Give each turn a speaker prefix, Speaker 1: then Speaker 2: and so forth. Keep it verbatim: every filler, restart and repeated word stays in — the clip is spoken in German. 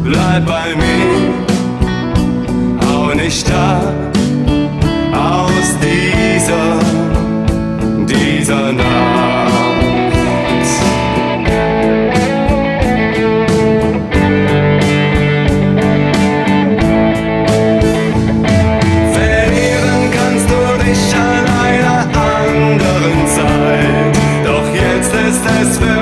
Speaker 1: bleib bei mir, hau nicht ab aus dieser, dieser Nacht. Verlieren kannst du dich an einer anderen Zeit, doch jetzt ist es für